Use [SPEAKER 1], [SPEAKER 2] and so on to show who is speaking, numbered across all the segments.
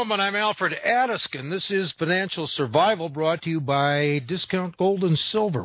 [SPEAKER 1] gentlemen, I'm Alfred Addiskin. This is Financial Survival, brought to you by Discount Gold and Silver,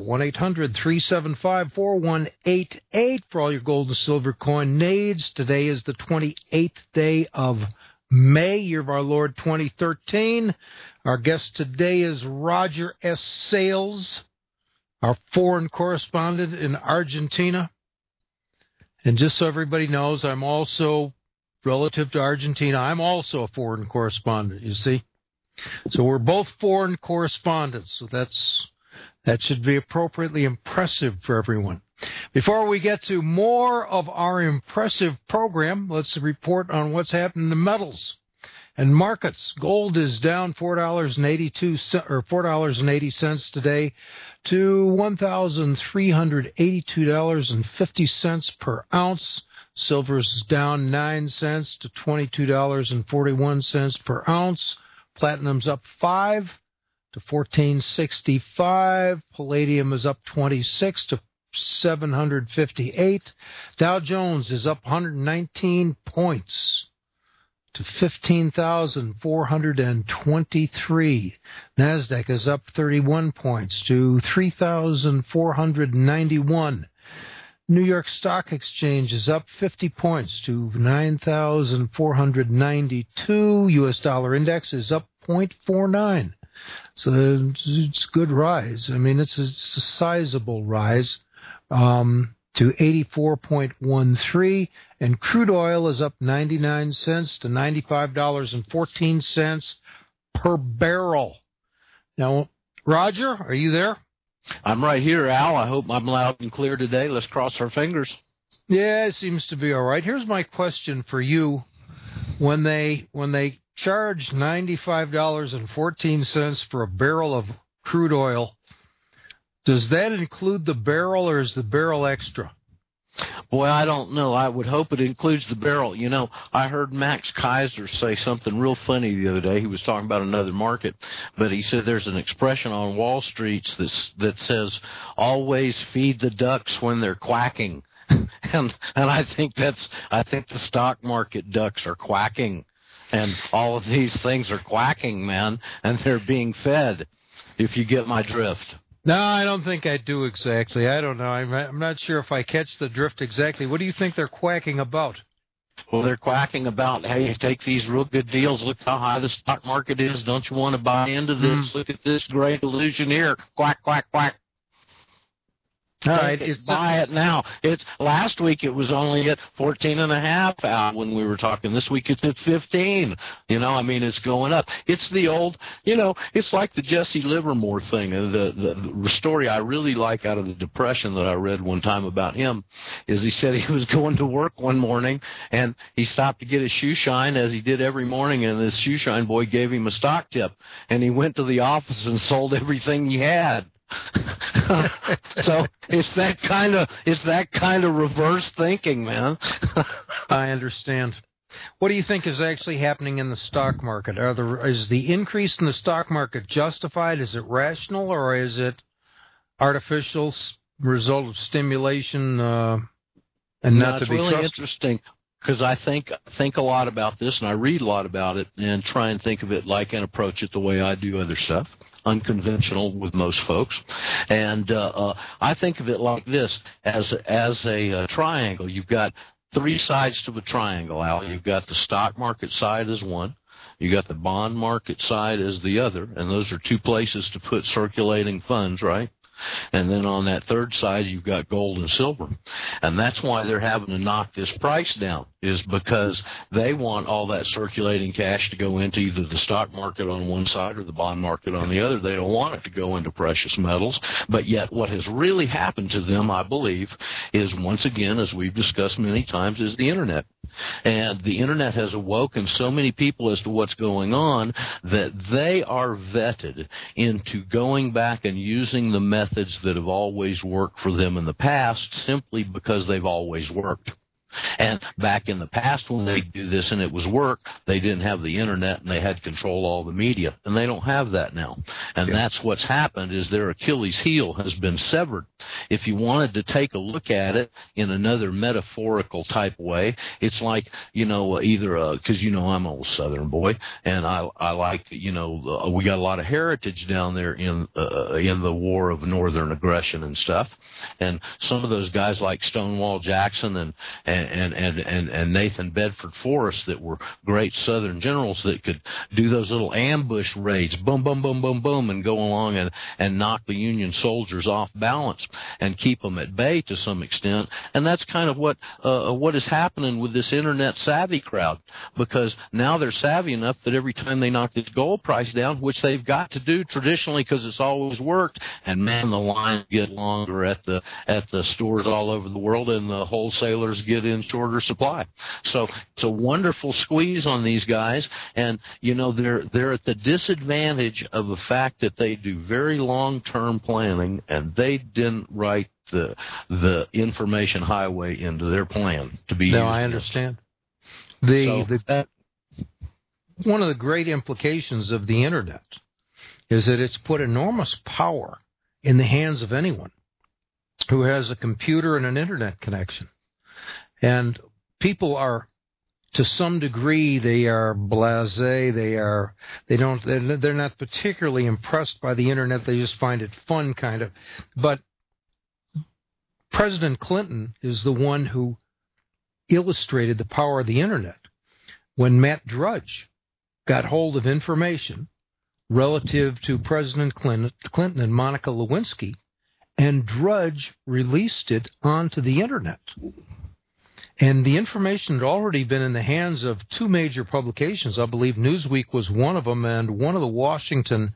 [SPEAKER 1] 1-800-375-4188 for all your gold and silver coin needs. Today is the 28th day of May, year of our Lord 2013. Our guest today is Roger S. Sales, our foreign correspondent in Argentina. And just so everybody knows, I'm also, relative to Argentina, I'm also a foreign correspondent, you see. So we're both foreign correspondents, so that should be appropriately impressive for everyone. Before we get to more of our impressive program, let's report on what's happened in the metals and markets. Gold is down $4.80 today to $1,382.50 per ounce. Silver's down 9 cents to $22.41 per ounce. Platinum's up 5 to $14.65. Palladium is up 26 to $758. Dow Jones is up 119 points to 15,423. Nasdaq is up 31 points to 3,491. New York Stock Exchange is up 50 points to 9,492. U.S. dollar index is up 0.49. So it's a good rise. I mean, it's a sizable rise to 84.13. And crude oil is up 99 cents to $95.14 per barrel. Now, Roger, are you there?
[SPEAKER 2] I'm right here, Al. I hope I'm loud and clear today. Let's cross our fingers.
[SPEAKER 1] Yeah, it seems to be all right. Here's my question for you. When they charge $95.14 for a barrel of crude oil, does that include the barrel or is the barrel extra?
[SPEAKER 2] Boy, I don't know. I would hope it includes the barrel. You know, I heard Max Kaiser say something real funny the other day. He was talking about another market, but he said there's an expression on Wall Street that says, always feed the ducks when they're quacking. and I think the stock market ducks are quacking, and all of these things are quacking, man, and they're being fed, if you get my drift.
[SPEAKER 1] No, I don't think I do exactly. I don't know. I'm not sure if I catch the drift exactly. What do you think they're quacking about?
[SPEAKER 2] Well, they're quacking about, hey, take these real good deals. Look how high the stock market is. Don't you want to buy into this? Look at this great illusion here. Quack, quack, quack.
[SPEAKER 1] All right,
[SPEAKER 2] buy it now. It's last week it was only at 14.5 out when we were talking. This week it's at 15. You know, I mean, it's going up. It's the old, you know, it's like the Jesse Livermore thing. The story I really like out of the Depression that I read one time about him is he said he was going to work one morning and he stopped to get his shoe shine as he did every morning, and this shoe shine boy gave him a stock tip, and he went to the office and sold everything he had. So it's that kind of reverse thinking, man.
[SPEAKER 1] I understand. What do you think is actually happening in the stock market? Is the increase in the stock market justified? Is it rational, or is it artificial result of stimulation and not to be
[SPEAKER 2] really
[SPEAKER 1] trusted?
[SPEAKER 2] Interesting. Because I think a lot about this, and I read a lot about it, and try and think of it like and approach it the way I do other stuff, unconventional with most folks. And I think of it like this, as a triangle. You've got three sides to a triangle, Al. You've got the stock market side as one. You got the bond market side as the other, and those are two places to put circulating funds, right? And then on that third side, you've got gold and silver. And that's why they're having to knock this price down, is because they want all that circulating cash to go into either the stock market on one side or the bond market on the other. They don't want it to go into precious metals. But yet what has really happened to them, I believe, is once again, as we've discussed many times, is the Internet. And the Internet has awoken so many people as to what's going on that they are vetted into going back and using the methods that have always worked for them in the past simply because they've always worked. And back in the past when they do this and it was work, they didn't have the internet and they had control all the media. And they don't have that now. And that's what's happened, is their Achilles heel has been severed. If you wanted to take a look at it in another metaphorical type way, it's like, either, because I'm an old Southern boy, and I like, we got a lot of heritage down there in the war of Northern aggression and stuff. And some of those guys like Stonewall Jackson and Nathan Bedford Forrest, that were great Southern generals that could do those little ambush raids, boom, boom, boom, boom, boom, and go along and knock the Union soldiers off balance and keep them at bay to some extent. And that's kind of what is happening with this internet savvy crowd, because now they're savvy enough that every time they knock this gold price down, which they've got to do traditionally because it's always worked, and man, the lines get longer at the stores all over the world, and the wholesalers get in shorter supply. So it's a wonderful squeeze on these guys, and they're at the disadvantage of the fact that they do very long-term planning, and they didn't write the information highway into their plan to be used.
[SPEAKER 1] No, I understand. One of the great implications of the internet is that it's put enormous power in the hands of anyone who has a computer and an internet connection. And people are, to some degree, they are blasé. They're not particularly impressed by the internet. They just find it fun, kind of. But President Clinton is the one who illustrated the power of the internet when Matt Drudge got hold of information relative to President Clinton and Monica Lewinsky, and Drudge released it onto the internet. And the information had already been in the hands of two major publications. I believe Newsweek was one of them, and one of the Washington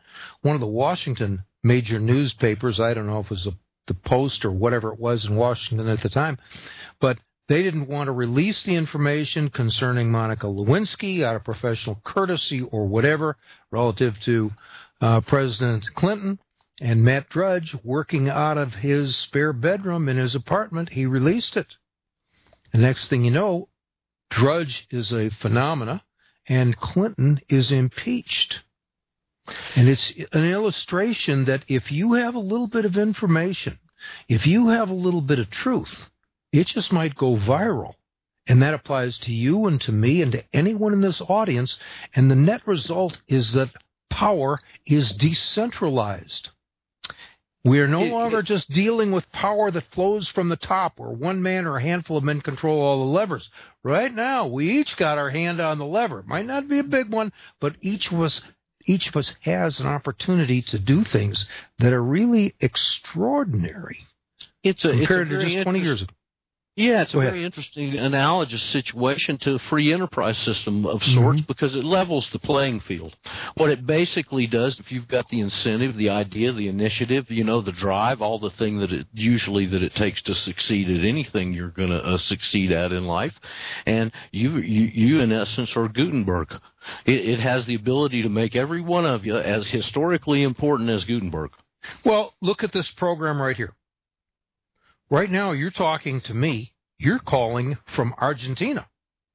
[SPEAKER 1] major newspapers. I don't know if it was the Post or whatever it was in Washington at the time, but they didn't want to release the information concerning Monica Lewinsky out of professional courtesy or whatever relative to President Clinton. And Matt Drudge, working out of his spare bedroom in his apartment, he released it. The next thing you know, Drudge is a phenomena, and Clinton is impeached. And it's an illustration that if you have a little bit of information, if you have a little bit of truth, it just might go viral. And that applies to you and to me and to anyone in this audience. And the net result is that power is decentralized. We are no longer just dealing with power that flows from the top, where one man or a handful of men control all the levers. Right now, we each got our hand on the lever. It might not be a big one, but each of us has an opportunity to do things that are really extraordinary compared to just 20 years ago.
[SPEAKER 2] Yeah, it's a very interesting analogous situation to a free enterprise system of sorts, because it levels the playing field. What it basically does, if you've got the incentive, the idea, the initiative, the drive, all the thing that it takes to succeed at anything you're going to succeed at in life, and you in essence are Gutenberg. It has the ability to make every one of you as historically important as Gutenberg.
[SPEAKER 1] Well, look at this program right here. Right now, you're talking to me. You're calling from Argentina.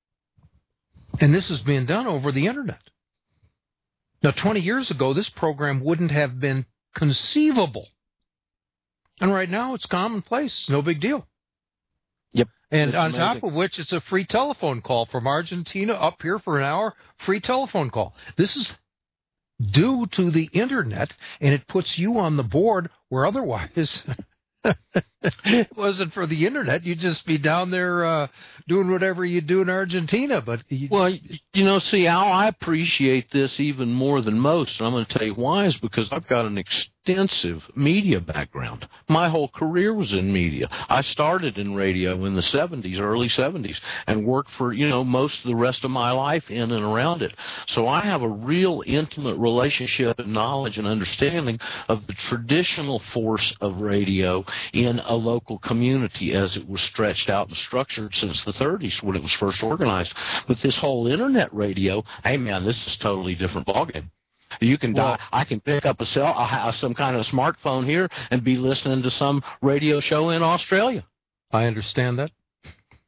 [SPEAKER 1] And this is being done over the internet. Now, 20 years ago, this program wouldn't have been conceivable. And right now, it's commonplace. No big deal.
[SPEAKER 2] Yep.
[SPEAKER 1] And on top of which, it's a free telephone call from Argentina up here for an hour, free telephone call. This is due to the internet, and it puts you on the board where otherwise... It wasn't for the internet. You'd just be down there doing whatever you do in Argentina. But
[SPEAKER 2] see, Al, I appreciate this even more than most, and I'm going to tell you why. Is because I've got an extensive media background. My whole career was in media. I started in radio in the 70s, early 70s, and worked for most of the rest of my life in and around it. So I have a real intimate relationship and knowledge and understanding of the traditional force of radio in a local community as it was stretched out and structured since the 30s when it was first organized. But this whole internet radio, hey man, this is a totally different ballgame. You can I can pick up some kind of smartphone here and be listening to some radio show in Australia.
[SPEAKER 1] I understand that.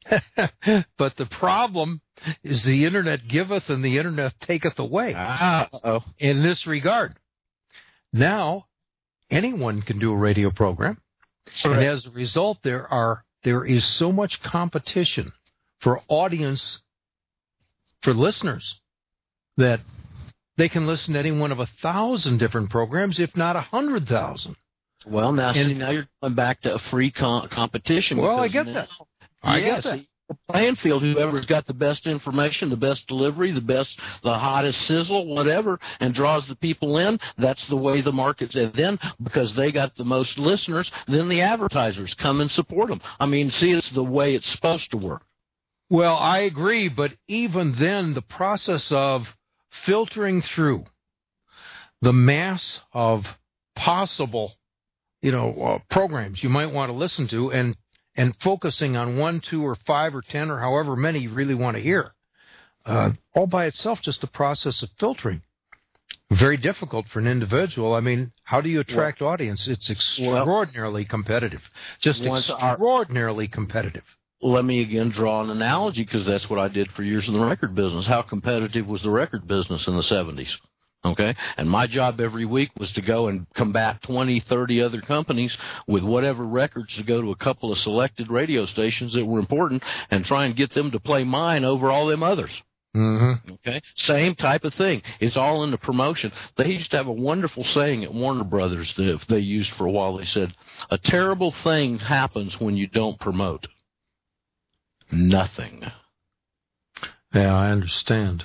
[SPEAKER 1] But the problem is the Internet giveth and the Internet taketh away. In this regard. Now, anyone can do a radio program. Correct. And as a result, there is so much competition for audience, for listeners, that they can listen to any one of 1,000 different programs, if not 100,000.
[SPEAKER 2] Well, now you're going back to a free competition.
[SPEAKER 1] Well, I get that. I get that.
[SPEAKER 2] The playing field, whoever's got the best information, the best delivery, the hottest sizzle, whatever, and draws the people in, that's the way the market's at. Then, because they got the most listeners, then the advertisers come and support them. I mean, see, it's the way it's supposed to work.
[SPEAKER 1] Well, I agree, but even then, the process of filtering through the mass of possible, programs you might want to listen to and focusing on 1, 2, or 5, or 10, or however many you really want to hear, all by itself, just the process of filtering. Very difficult for an individual. I mean, how do you attract audience? It's extraordinarily competitive. Just extraordinarily competitive.
[SPEAKER 2] Let me again draw an analogy, because that's what I did for years in the record business. How competitive was the record business in the 70s? Okay? And my job every week was to go and combat 20, 30 other companies with whatever records to go to a couple of selected radio stations that were important and try and get them to play mine over all them others.
[SPEAKER 1] Mm-hmm.
[SPEAKER 2] Okay? Same type of thing. It's all in the promotion. They used to have a wonderful saying at Warner Brothers that they used for a while. They said, a terrible thing happens when you don't promote. Nothing.
[SPEAKER 1] Yeah, I understand.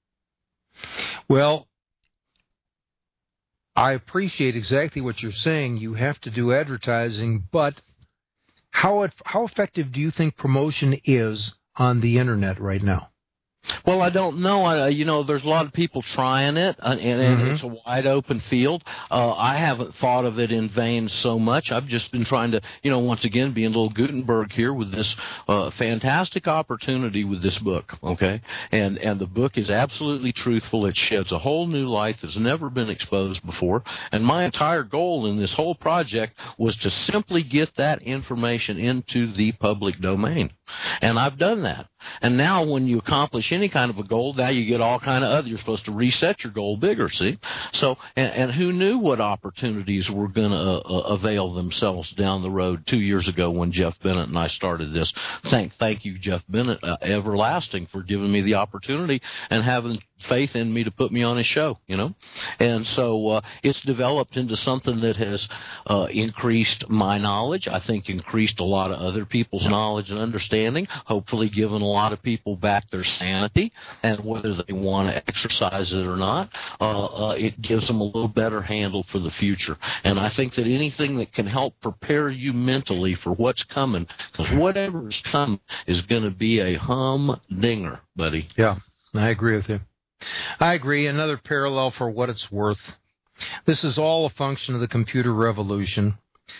[SPEAKER 1] Well, I appreciate exactly what you're saying. You have to do advertising, but how effective do you think promotion is on the Internet right now?
[SPEAKER 2] Well, I don't know. There's a lot of people trying it, and it's a wide open field. I haven't thought of it in vain so much. I've just been trying to, once again, be in little Gutenberg here with this fantastic opportunity with this book, okay? And the book is absolutely truthful. It sheds a whole new light that's never been exposed before. And my entire goal in this whole project was to simply get that information into the public domain. And I've done that. And now when you accomplish any kind of a goal, now you get all kind of other. You're supposed to reset your goal bigger, see? So, and who knew what opportunities were going to avail themselves down the road 2 years ago when Jeff Bennett and I started this. Thank you, Jeff Bennett, everlasting, for giving me the opportunity and having faith in me to put me on his show, And so it's developed into something that has increased my knowledge, I think increased a lot of other people's knowledge and understanding, hopefully given a lot of people back their sanity, and whether they want to exercise it or not, it gives them a little better handle for the future. And I think that anything that can help prepare you mentally for what's coming, because whatever's coming is going to be a humdinger, buddy.
[SPEAKER 1] Yeah, I agree with you. I agree. Another parallel for what it's worth. This is all a function of the computer revolution.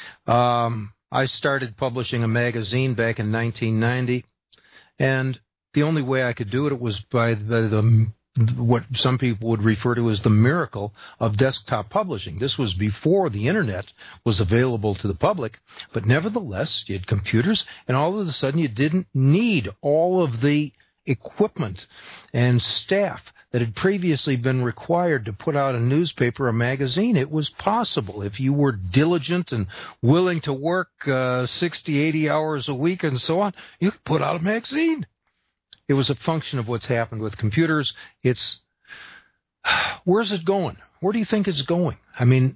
[SPEAKER 1] I started publishing a magazine back in 1990, and the only way I could do it was by the what some people would refer to as the miracle of desktop publishing. This was before the Internet was available to the public, but nevertheless, you had computers, and all of a sudden you didn't need all of the equipment and staff that had previously been required to put out a newspaper or magazine. It was possible. If you were diligent and willing to work 60, 80 hours a week and so on, you could put out a magazine. It was a function of what's happened with computers. Where's it going? Where do you think it's going? I mean,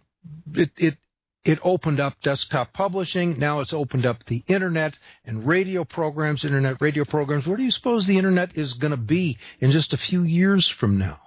[SPEAKER 1] it opened up desktop publishing. Now it's opened up the Internet and radio programs, Internet radio programs. Where do you suppose the Internet is going to be in just a few years from now?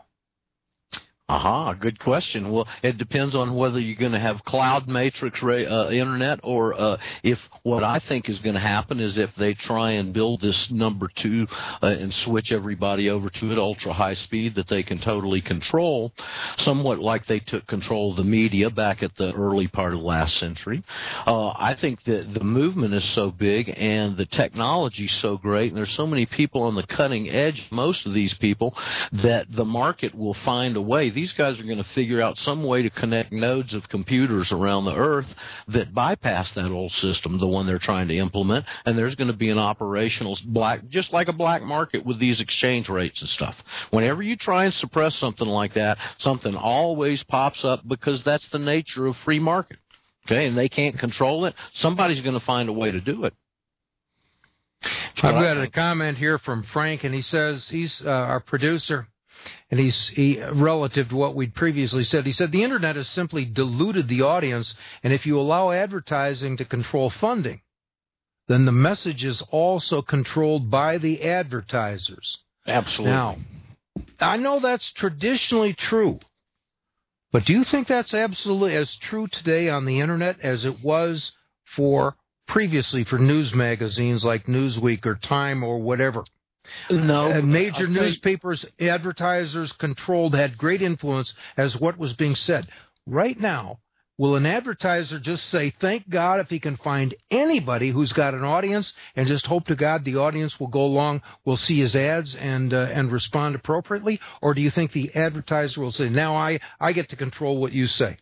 [SPEAKER 2] Good question. Well, it depends on whether you're going to have cloud matrix Internet, or if what I think is going to happen is if they try and build this number 2 and switch everybody over to it ultra high speed that they can totally control, somewhat like they took control of the media back at the early part of last century. I think that the movement is so big and the technology is so great, and there's so many people on the cutting edge, most of these people, that the market will find a way. these guys are going to figure out some way to connect nodes of computers around the earth that bypass that old system, the one they're trying to implement, and there's going to be an operational just like a black market with these exchange rates and stuff. Whenever you try and suppress something like that, something always pops up because that's the nature of free market. Okay, and they can't control it. Somebody's going to find a way to do it.
[SPEAKER 1] I've got a comment here from Frank, and he says he's our producer, and he relative to what we'd previously said. He said the Internet has simply diluted the audience, and if you allow advertising to control funding, then the message is also controlled by the advertisers.
[SPEAKER 2] Absolutely.
[SPEAKER 1] Now, I know that's traditionally true, but do you think that's absolutely as true today on the Internet as it was previously for news magazines like Newsweek or Time or whatever?
[SPEAKER 2] No.
[SPEAKER 1] Major newspapers, advertisers had great influence as what was being said. Right now, will an advertiser just say, thank God if he can find anybody who's got an audience, and just hope to God the audience will go along, will see his ads and respond appropriately? Or do you think the advertiser will say, now I get to control what you say?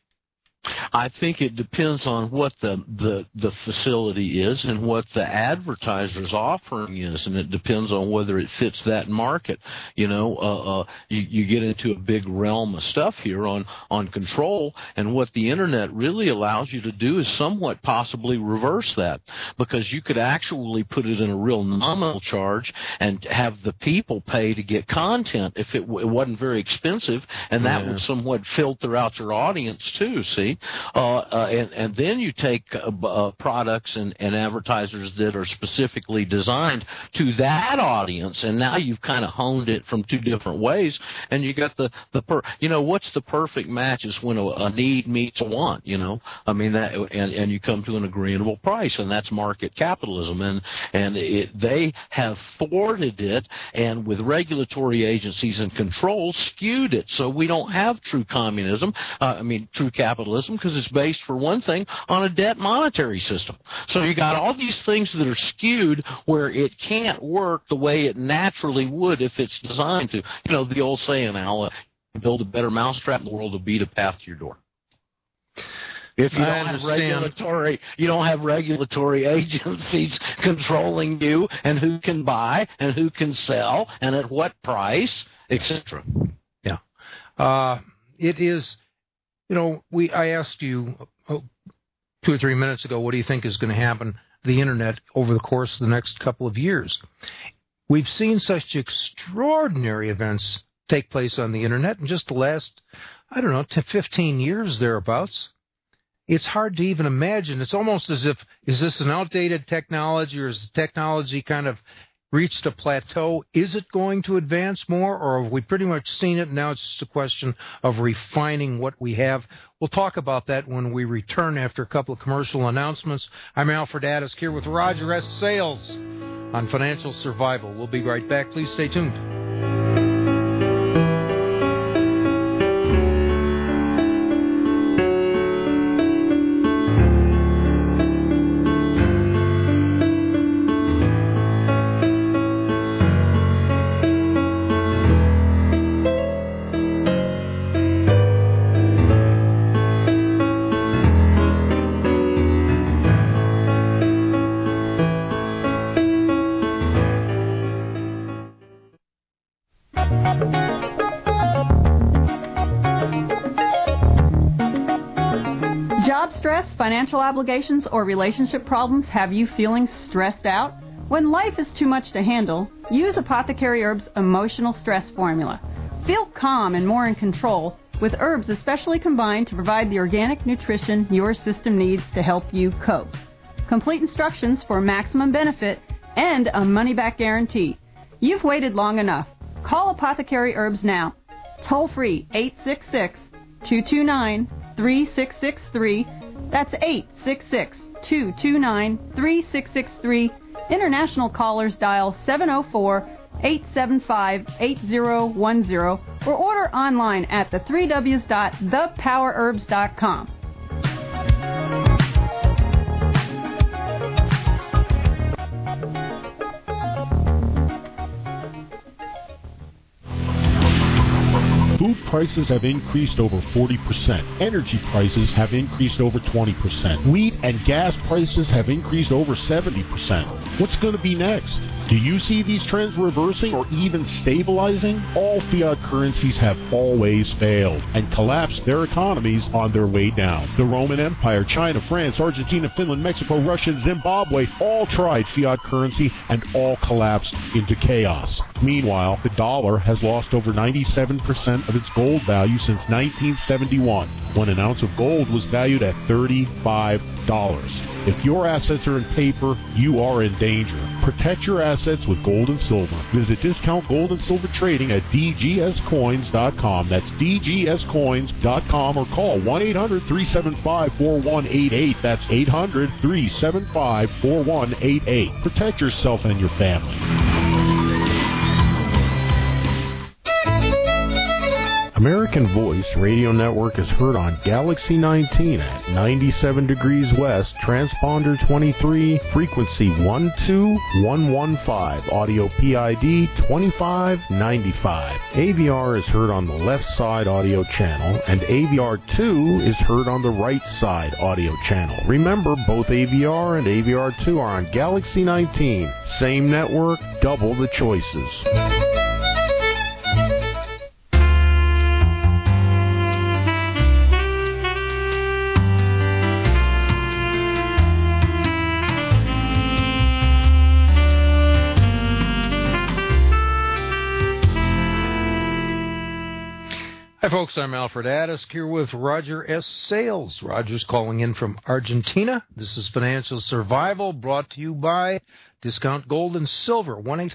[SPEAKER 2] I think it depends on what the facility is and what the advertiser's offering is, and it depends on whether it fits that market. You get into a big realm of stuff here on control, and what the Internet really allows you to do is somewhat possibly reverse that, because you could actually put it in a real nominal charge and have the people pay to get content if it wasn't very expensive, and that would somewhat filter out your audience too, see? And then you take products and advertisers that are specifically designed to that audience, and now you've kind of honed it from two different ways, and you got what's the perfect match is when a need meets a want, I mean, that, and you come to an agreeable price, and that's market capitalism, and they have thwarted it, and with regulatory agencies and control skewed it, so we don't have true communism, true capitalism, because it's based, for one thing, on a debt monetary system. So you got all these things that are skewed where it can't work the way it naturally would if it's designed to. The old saying, Al, build a better mousetrap, and the world will beat a path to your door. If you don't have regulatory agencies controlling you and who can buy and who can sell and at what price, etc.
[SPEAKER 1] Yeah. It is. I asked you 2 or 3 minutes ago, what do you think is going to happen to the Internet over the course of the next couple of years? We've seen such extraordinary events take place on the Internet in just the last, 15 years thereabouts. It's hard to even imagine. It's almost as if, is this an outdated technology, or is the technology kind of reached a plateau? Is it going to advance more, or have we pretty much seen it, and now it's just a question of refining what we have? We'll talk about that when we return after a couple of commercial announcements. I'm Alfred Addis here with Roger S. Sales on Financial Survival. We'll be right back. Please stay tuned.
[SPEAKER 3] Financial obligations or relationship problems have you feeling stressed out? When life is too much to handle, use Apothecary Herbs Emotional Stress Formula. Feel calm and more in control with herbs especially combined to provide the organic nutrition your system needs to help you cope. Complete instructions for maximum benefit and a money-back guarantee. You've waited long enough. Call Apothecary Herbs now. Toll free 866-229-3663. That's 866-229-3663. International callers dial 704-875-8010 or order online at the3ws.thepowerherbs.com.
[SPEAKER 4] prices have increased over 40%. Energy prices have increased over 20%. Wheat and gas prices have increased over 70%. What's going to be next? Do you see these trends reversing or even stabilizing? All fiat currencies have always failed and collapsed their economies on their way down. The Roman Empire, China, France, Argentina, Finland, Mexico, Russia, and Zimbabwe all tried fiat currency and all collapsed into chaos. Meanwhile, the dollar has lost over 97% of its gold value since 1971, when an ounce of gold was valued at $35. If your assets are in paper, you are in danger. Protect your assets with gold and silver. Visit Discount Gold and Silver Trading at dgscoins.com. That's dgscoins.com, or call 1-800-375-4188. That's 800-375-4188. Protect yourself and your family. American Voice Radio Network is heard on Galaxy 19 at 97 degrees west, transponder 23, frequency 12115, audio PID 2595. AVR is heard on the left side audio channel, and AVR 2 is heard on the right side audio channel. Remember, both AVR and AVR 2 are on Galaxy 19. Same network, double the choices.
[SPEAKER 1] Hi, folks. I'm Alfred Addisk here with Roger S. Sales. Roger's calling in from Argentina. This is Financial Survival, brought to you by Discount Gold and Silver,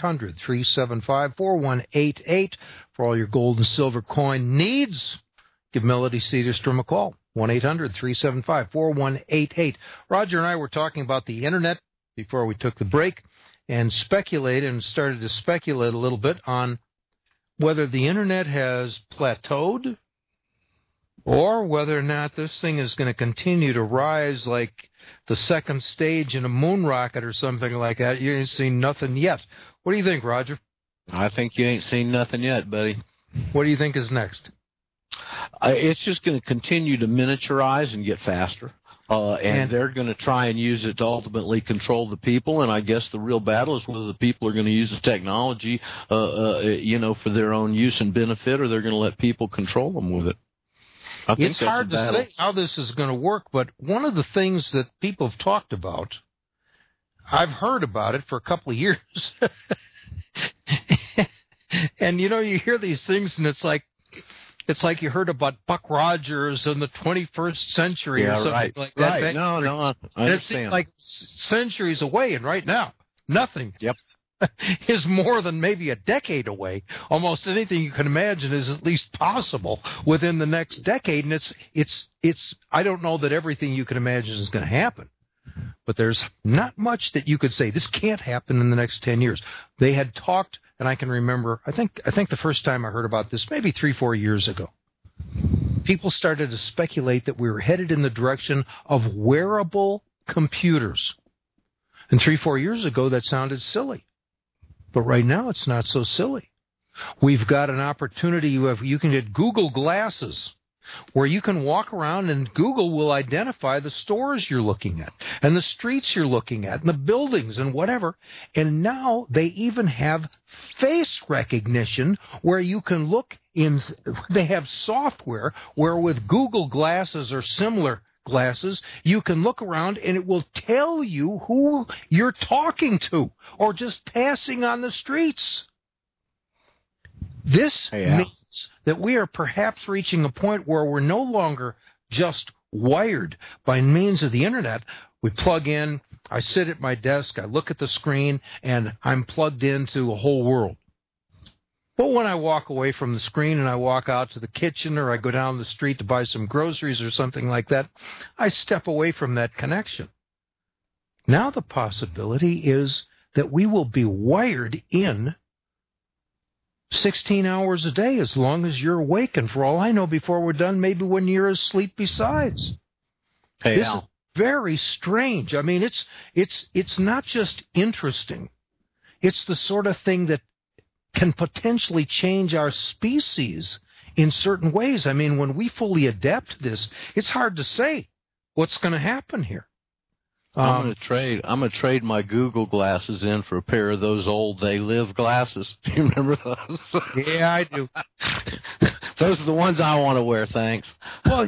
[SPEAKER 1] 1-800-375-4188 for all your gold and silver coin needs. Give Melody Cedarstrom a call, 1-800-375-4188. Roger and I were talking about the Internet before we took the break and started to speculate a little bit on whether the Internet has plateaued or whether or not this thing is going to continue to rise like the second stage in a moon rocket or something like that. You ain't seen nothing yet. What do you think, Roger?
[SPEAKER 2] I think you ain't seen nothing yet, buddy.
[SPEAKER 1] What do you think is next?
[SPEAKER 2] It's just going to continue to miniaturize and get faster. And they're going to try and use it to ultimately control the people. And I guess the real battle is whether the people are going to use the technology, for their own use and benefit, or they're going to let people control them with it. I think
[SPEAKER 1] it's hard to say how this is going to work, but one of the things that people have talked about, I've heard about it for a couple of years. And, you hear these things, and it's like you heard about Buck Rogers in the 21st century or something like that.
[SPEAKER 2] Right. No, I understand.
[SPEAKER 1] It seems like centuries away, and right now, nothing
[SPEAKER 2] Yep.
[SPEAKER 1] is more than maybe a decade away. Almost anything you can imagine is at least possible within the next decade, and it's. I don't know that everything you can imagine is going to happen, but there's not much that you could say this can't happen in the next 10 years. They had talked. And I can remember, I think the first time I heard about this, maybe 3-4 years ago, people started to speculate that we were headed in the direction of wearable computers. And 3-4 years ago, that sounded silly. But right now, it's not so silly. We've got an opportunity. You can get Google Glasses, where you can walk around and Google will identify the stores you're looking at and the streets you're looking at and the buildings and whatever. And now they even have face recognition where you can look in. They have software where with Google Glasses or similar glasses, you can look around and it will tell you who you're talking to or just passing on the streets. This means that we are perhaps reaching a point where we're no longer just wired by means of the Internet. We plug in, I sit at my desk, I look at the screen, and I'm plugged into a whole world. But when I walk away from the screen and I walk out to the kitchen or I go down the street to buy some groceries or something like that, I step away from that connection. Now the possibility is that we will be wired in 16 hours a day as long as you're awake, and for all I know, before we're done, maybe when you're asleep besides.
[SPEAKER 2] Hey,
[SPEAKER 1] this
[SPEAKER 2] Al.
[SPEAKER 1] is very strange. I mean, it's not just interesting. It's the sort of thing that can potentially change our species in certain ways. I mean, when we fully adapt to this, it's hard to say what's going to happen here.
[SPEAKER 2] I'm gonna trade my Google glasses in for a pair of those old They Live glasses. Do you remember those?
[SPEAKER 1] Yeah, I do.
[SPEAKER 2] Those are the ones I want to wear, thanks.
[SPEAKER 1] Well,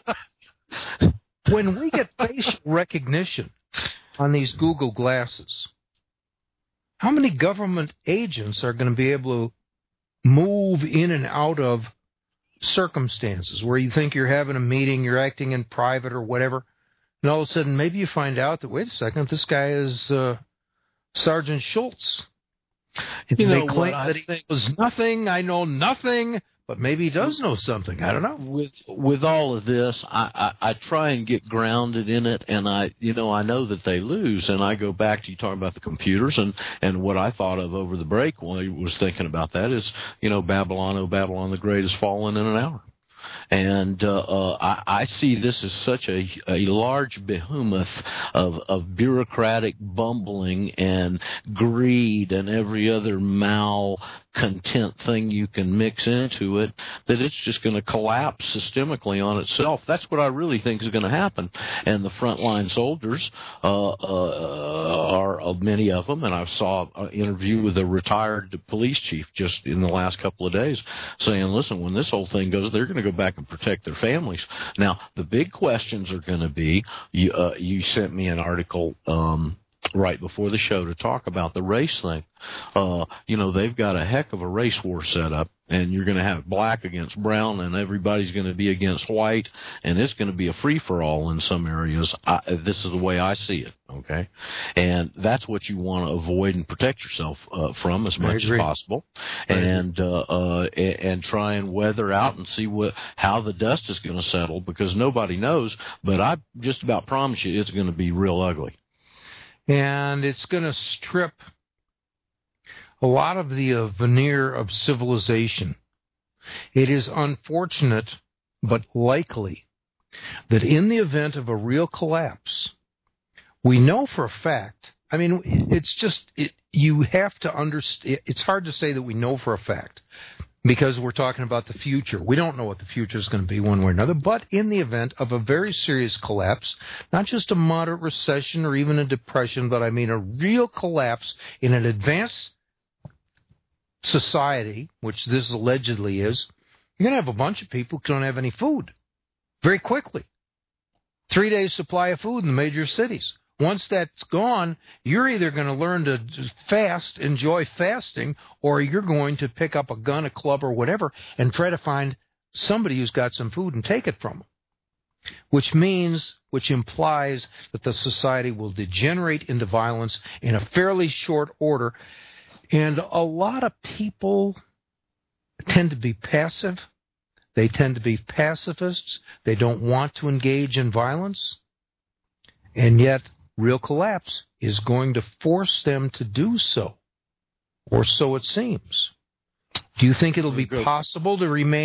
[SPEAKER 1] when we get facial recognition on these Google glasses, how many government agents are going to be able to move in and out of circumstances where you think you're having a meeting, you're acting in private or whatever, and all of a sudden maybe you find out that, wait a second, this guy is Sergeant Schultz. They claim that he knows nothing, I know nothing, but maybe he does know something. I don't know.
[SPEAKER 2] With all of this, I try and get grounded in it, and I know that they lose, and I go back to you talking about the computers, and what I thought of over the break when I was thinking about that is, Babylon, oh Babylon the Great, has fallen in an hour. And I see this as such a large behemoth of bureaucratic bumbling and greed and every other malcontent thing you can mix into it, that it's just going to collapse systemically on itself. That's what I really think is going to happen. And the frontline soldiers are many of them, and I saw an interview with a retired police chief just in the last couple of days saying, listen, when this whole thing goes, they're going to go back and protect their families. Now, the big questions are going to be, you sent me an article right before the show to talk about the race thing. They've got a heck of a race war set up, and you're going to have black against brown, and everybody's going to be against white, and it's going to be a free-for-all in some areas. This is the way I see it, okay? And that's what you want to avoid and protect yourself from as much as possible, and try and weather out and see how the dust is going to settle, because nobody knows, but I just about promise you it's going to be real ugly.
[SPEAKER 1] And it's going to strip a lot of the veneer of civilization. It is unfortunate, but likely, that in the event of a real collapse, we know for a fact, I mean, it's just, you have to understand, it's hard to say that we know for a fact, because we're talking about the future. We don't know what the future is going to be one way or another, but in the event of a very serious collapse, not just a moderate recession or even a depression, but I mean a real collapse in an advanced society, which this allegedly is, you're going to have a bunch of people who don't have any food very quickly. 3 days supply of food in the major cities. Once that's gone, you're either going to learn to fast, enjoy fasting, or you're going to pick up a gun, a club, or whatever, and try to find somebody who's got some food and take it from them. Which implies that the society will degenerate into violence in a fairly short order. And a lot of people tend to be passive. They tend to be pacifists. They don't want to engage in violence. And yet, real collapse is going to force them to do so, or so it seems. Do you think it'll be possible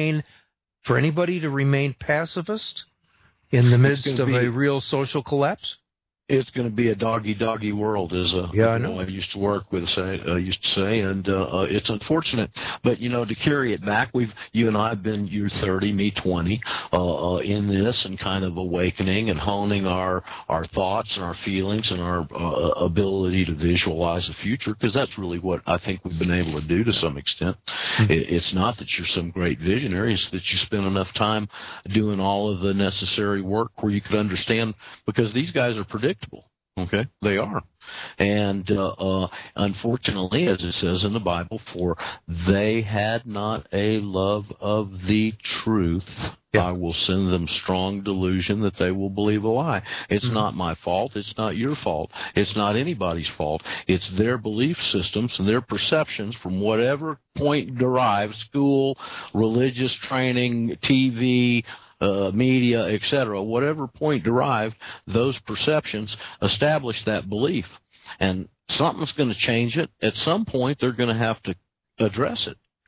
[SPEAKER 1] for anybody to remain pacifist in the midst of a real social collapse?
[SPEAKER 2] It's going to be a doggy world, as I used to work with, used to say, and it's unfortunate. But to carry it back, you and I have been, you're 30, me 20, in this, and kind of awakening and honing our thoughts and our feelings and our ability to visualize the future, because that's really what I think we've been able to do to some extent. Mm-hmm. It's not that you're some great visionary; it's that you spend enough time doing all of the necessary work where you could understand, because these guys are predictable. Okay, they are. And unfortunately, as it says in the Bible, for they had not a love of the truth, I will send them strong delusion that they will believe a lie. It's not my fault. It's not your fault. It's not anybody's fault. It's their belief systems and their perceptions from whatever point derived, school, religious training, TV, media, etc., whatever point derived, those perceptions establish that belief. And something's going to change it. At some point, they're going to have to address it.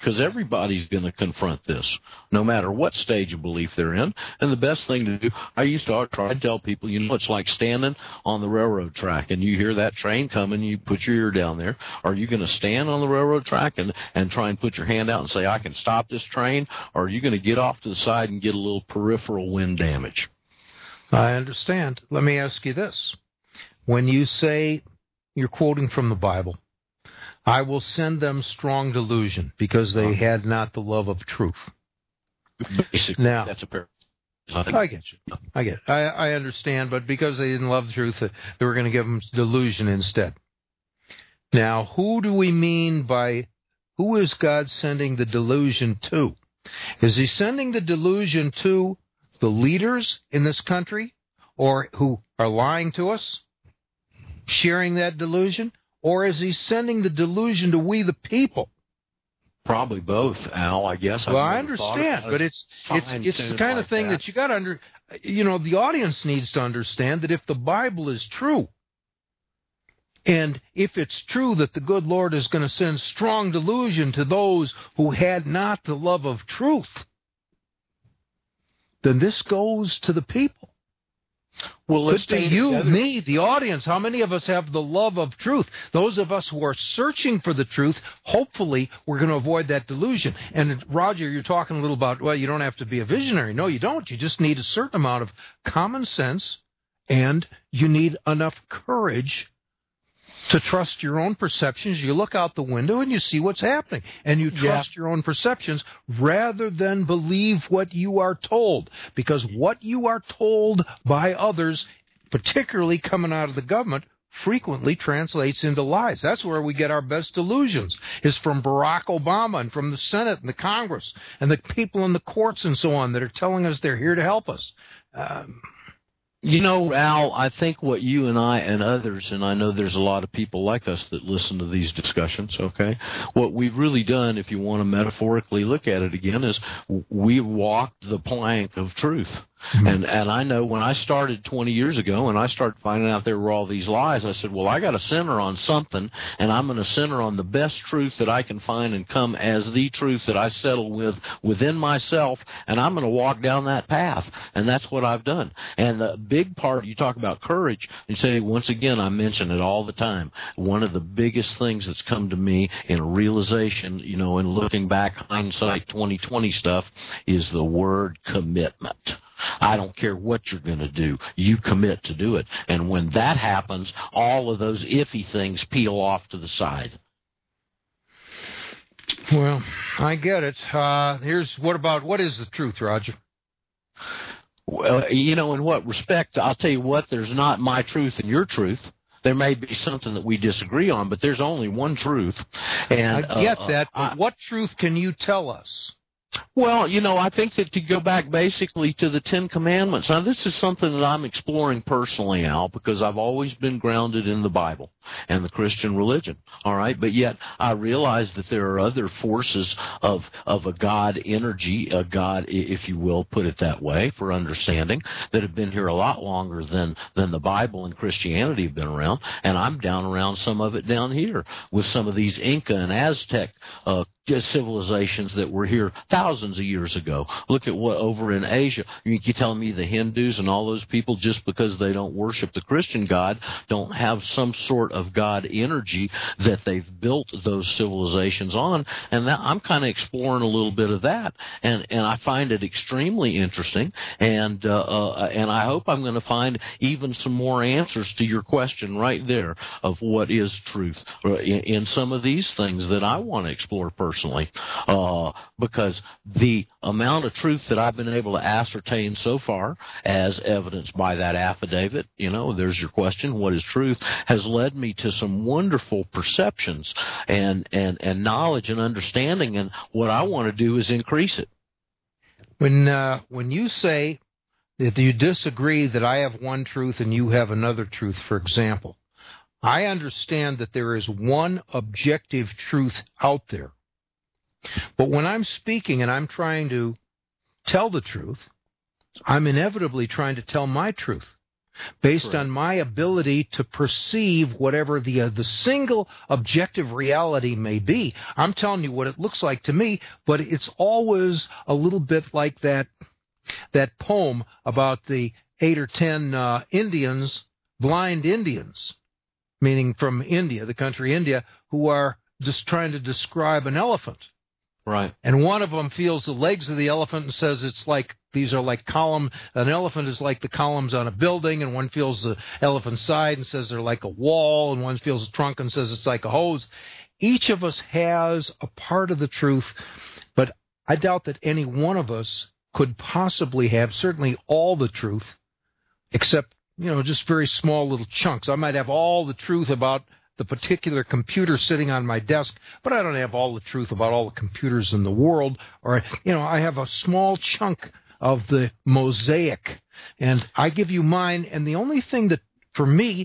[SPEAKER 2] because everybody's going to confront this, no matter what stage of belief they're in. And the best thing to do, I used to try to tell people, it's like standing on the railroad track, and you hear that train coming, you put your ear down there. Are you going to stand on the railroad track and try and put your hand out and say, I can stop this train? Or are you going to get off to the side and get a little peripheral wind damage?
[SPEAKER 1] I understand. Let me ask you this. When you say, you're quoting from the Bible, I will send them strong delusion because they had not the love of truth.
[SPEAKER 2] Basically,
[SPEAKER 1] now,
[SPEAKER 2] that's a pair.
[SPEAKER 1] I get you. I understand, but because they didn't love the truth, they were going to give them delusion instead. Now, who do we mean by, who is God sending the delusion to? Is he sending the delusion to the leaders in this country, or who are lying to us, sharing that delusion? Or is he sending the delusion to we the people?
[SPEAKER 2] Probably both, Al, I guess.
[SPEAKER 1] Well, I understand, but it's the kind of thing that you got to the audience needs to understand that if the Bible is true, and if it's true that the good Lord is going to send strong delusion to those who had not the love of truth, then this goes to the people.
[SPEAKER 2] Well, let's
[SPEAKER 1] could be you, me, the audience. How many of us have the love of truth? Those of us who are searching for the truth, hopefully we're going to avoid that delusion. And, Roger, you're talking a little about, well, you don't have to be a visionary. No, you don't. You just need a certain amount of common sense, and you need enough courage to trust your own perceptions. You look out the window and you see what's happening, and you trust your own perceptions rather than believe what you are told, because what you are told by others, particularly coming out of the government, frequently translates into lies. That's where we get our best delusions, is from Barack Obama and from the Senate and the Congress and the people in the courts and so on that are telling us they're here to help us.
[SPEAKER 2] Al, I think what you and I and others, and I know there's a lot of people like us that listen to these discussions, okay, what we've really done, if you want to metaphorically look at it again, is we walked the plank of truth. Mm-hmm. And I know when I started 20 years ago and I started finding out there were all these lies, I said, well, I got to center on something, and I'm going to center on the best truth that I can find and come as the truth that I settle with within myself, and I'm going to walk down that path. And that's what I've done. And the big part, you talk about courage, and say, once again, I mention it all the time. One of the biggest things that's come to me in realization, in looking back, hindsight 2020 stuff, is the word commitment. I don't care what you're going to do. You commit to do it. And when that happens, all of those iffy things peel off to the side.
[SPEAKER 1] Well, I get it. What is the truth, Roger?
[SPEAKER 2] Well, in what respect, I'll tell you what, there's not my truth and your truth. There may be something that we disagree on, but there's only one truth. And
[SPEAKER 1] I get that, but what truth can you tell us?
[SPEAKER 2] Well, I think that to go back basically to the Ten Commandments, now this is something that I'm exploring personally, Al, because I've always been grounded in the Bible and the Christian religion, all right? But yet I realize that there are other forces of a God energy, a God, if you will, put it that way, for understanding, that have been here a lot longer than the Bible and Christianity have been around, and I'm down around some of it down here with some of these Inca and Aztec civilizations that were here thousands of years ago. Look at what over in Asia. You tell me the Hindus and all those people, just because they don't worship the Christian God, don't have some sort of God energy that they've built those civilizations on. And that, I'm kind of exploring a little bit of that, and I find it extremely interesting. And I hope I'm going to find even some more answers to your question right there of what is truth in some of these things that I want to explore personally, because the amount of truth that I've been able to ascertain so far, as evidenced by that affidavit, there's your question, what is truth, has led me to some wonderful perceptions and knowledge and understanding, and what I want to do is increase it.
[SPEAKER 1] When you say that you disagree that I have one truth and you have another truth, for example, I understand that there is one objective truth out there. But when I'm speaking and I'm trying to tell the truth, I'm inevitably trying to tell my truth. based on my ability to perceive whatever the single objective reality may be. I'm telling you what it looks like to me, but it's always a little bit like that poem about the 8 or 10 Indians, blind Indians, meaning from India, the country India, who are just trying to describe an elephant.
[SPEAKER 2] Right.
[SPEAKER 1] And one of them feels the legs of the elephant and says it's like, these are like column. An elephant is like the columns on a building, and one feels the elephant's side and says they're like a wall, and one feels the trunk and says it's like a hose. Each of us has a part of the truth, but I doubt that any one of us could possibly have certainly all the truth, except, just very small little chunks. I might have all the truth about the particular computer sitting on my desk, but I don't have all the truth about all the computers in the world. Or, I have a small chunk of the mosaic, and I give you mine. And the only thing that, for me,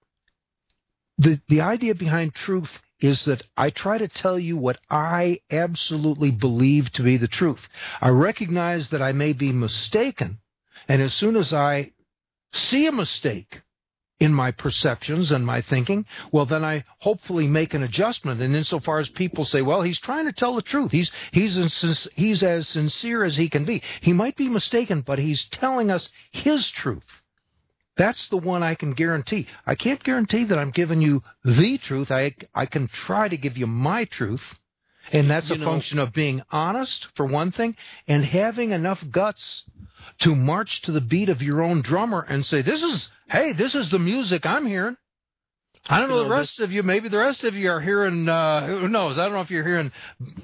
[SPEAKER 1] the idea behind truth is that I try to tell you what I absolutely believe to be the truth. I recognize that I may be mistaken, and as soon as I see a mistake in my perceptions and my thinking, well, then I hopefully make an adjustment. And insofar as people say, well, he's trying to tell the truth, he's as sincere as he can be. He might be mistaken, but he's telling us his truth. That's the one I can guarantee. I can't guarantee that I'm giving you the truth. I can try to give you my truth, and that's a function of being honest, for one thing, and having enough guts to march to the beat of your own drummer and say, this is the music I'm hearing. I don't know the rest of you. Maybe the rest of you are hearing, who knows? I don't know if you're hearing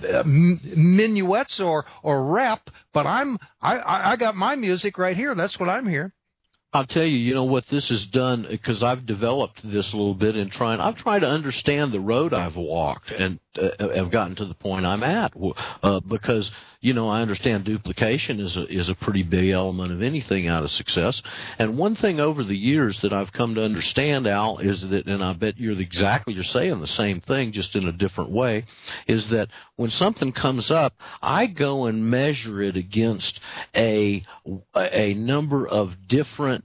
[SPEAKER 1] minuets or rap, but I got my music right here. That's what I'm hearing.
[SPEAKER 2] I'll tell you, what this has done, because I've developed this a little bit I've tried to understand the road I've walked and have gotten to the point I'm at, because, I understand duplication is a pretty big element of anything out of success. And one thing over the years that I've come to understand, Al, is that, and I bet you're saying the same thing, just in a different way, is that when something comes up, I go and measure it against a number of different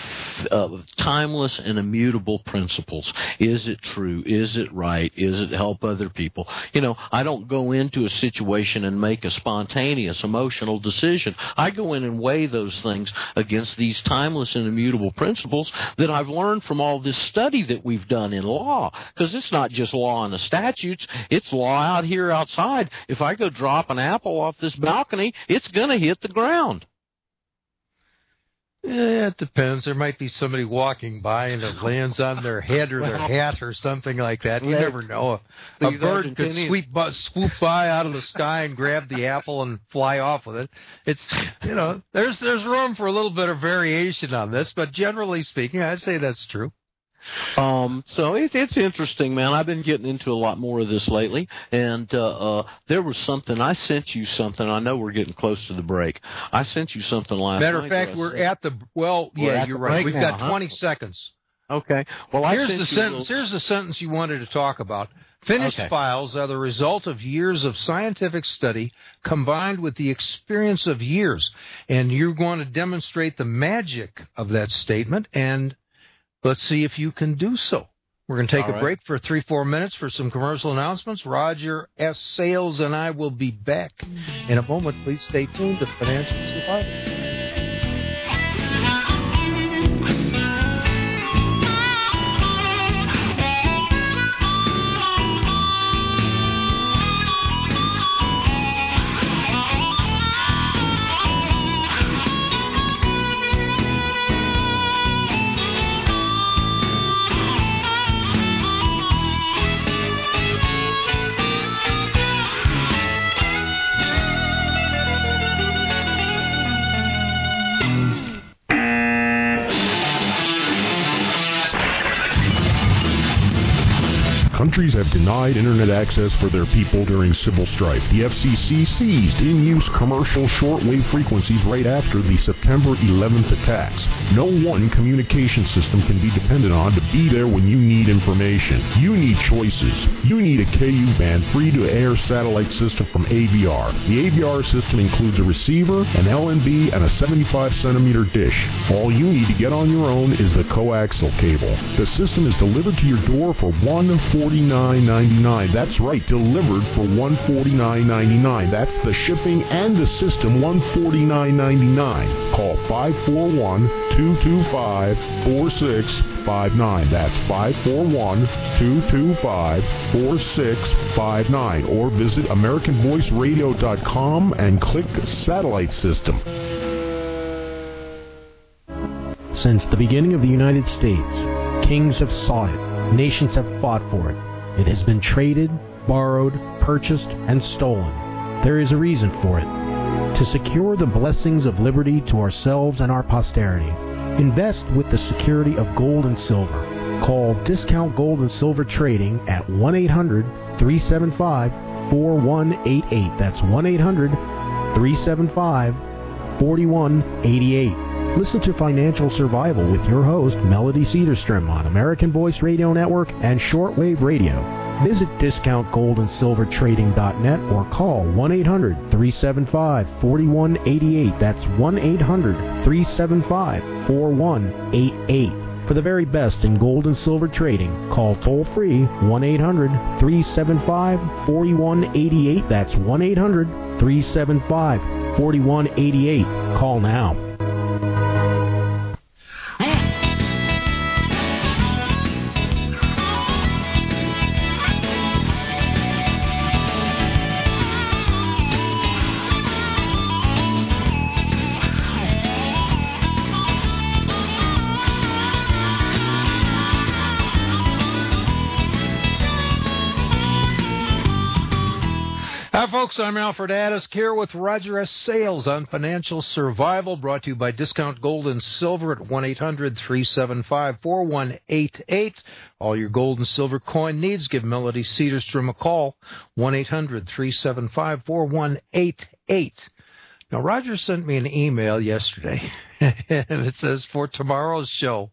[SPEAKER 2] timeless and immutable principles. Is it true? Is it right? Is it help other people? I don't go into a situation and make a spontaneous emotional decision. I go in and weigh those things against these timeless and immutable principles that I've learned from all this study that we've done in law. Because it's not just law in the statutes, it's law out here outside. If I go drop an apple off this balcony, it's going to hit the ground.
[SPEAKER 1] Yeah, it depends. There might be somebody walking by and it lands on their head or their hat or something like that. You never know. A bird could swoop by out of the sky and grab the apple and fly off with it. It's, there's room for a little bit of variation on this, but generally speaking, I'd say that's true.
[SPEAKER 2] So it's interesting, man. I've been getting into a lot more of this lately, and there was something. I sent you something. I know we're getting close to the break. I sent you something last night.
[SPEAKER 1] Matter of fact, you're right. We've got 20 seconds.
[SPEAKER 2] Okay. Well,
[SPEAKER 1] here's the sentence. Here's the sentence you wanted to talk about. Finished files are the result of years of scientific study combined with the experience of years, and you're going to demonstrate the magic of that statement, and let's see if you can do so. We're going to take a break for 3-4 minutes for some commercial announcements. Roger S. Sales and I will be back in a moment. Please stay tuned to Financial Survival.
[SPEAKER 4] Countries have denied internet access for their people during civil strife. The FCC seized in-use commercial shortwave frequencies right after the September 11th attacks. No one communication system can be depended on to be there when you need information. You need choices. You need a KU-band free-to-air satellite system from AVR. The AVR system includes a receiver, an LNB, and a 75-centimeter dish. All you need to get on your own is the coaxial cable. The system is delivered to your door for $149.99. That's right, delivered for $149.99. That's the shipping and the system, $149.99. Call 541-225-4659. That's 541-225-4659. Or visit AmericanVoiceRadio.com and click Satellite System.
[SPEAKER 5] Since the beginning of the United States, kings have sought it. Nations have fought for it. It has been traded, borrowed, purchased, and stolen. There is a reason for it. To secure the blessings of liberty to ourselves and our posterity, invest with the security of gold and silver. Call Discount Gold and Silver Trading at 1-800-375-4188. That's 1-800-375-4188. Listen to Financial Survival with your host, Melody Cedarstrom, on American Voice Radio Network and Shortwave Radio. Visit DiscountGoldandSilverTrading.net or call 1-800-375-4188. That's 1-800-375-4188. For the very best in gold and silver trading, call toll-free 1-800-375-4188. That's 1-800-375-4188. Call now.
[SPEAKER 1] Hi, folks. I'm Alfred Addis here with Roger S. Sales on Financial Survival, brought to you by Discount Gold and Silver at 1-800-375-4188. All your gold and silver coin needs, give Melody Cedarstrom a call, 1-800-375-4188. Now, Roger sent me an email yesterday, and it says, for tomorrow's show.